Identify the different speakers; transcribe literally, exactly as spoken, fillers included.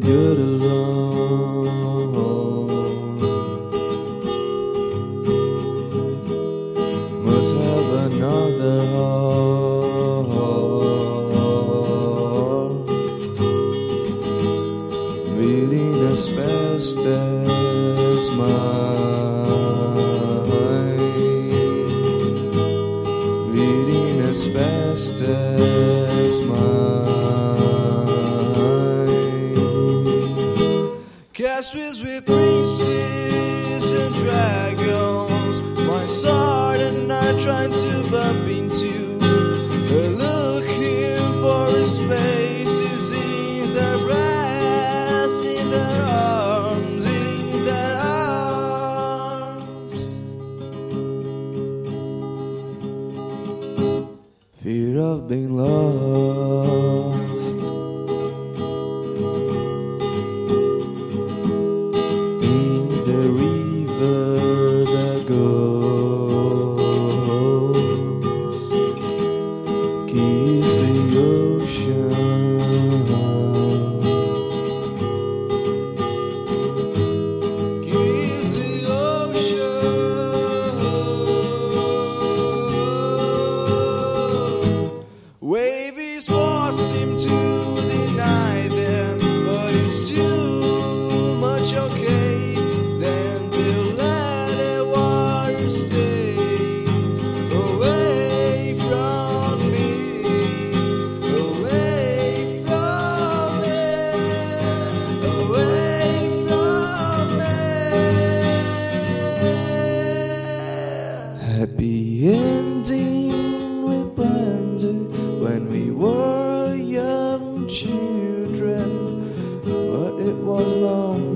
Speaker 1: good alone. Must have another heart beating as fast as mine, beating as fast as mine. Castles with princes and dragons, my sword and I trying to bump into, looking for his faces in their breasts, in their arms, in their arms. Fear of being lost in the river that goes, kiss the ocean, kiss the ocean. Waves force him to deny them, but it's too much okay. Then they'll let the water stay away from me, away from me, away from me. Happy ending we planned when we were young children, but it was long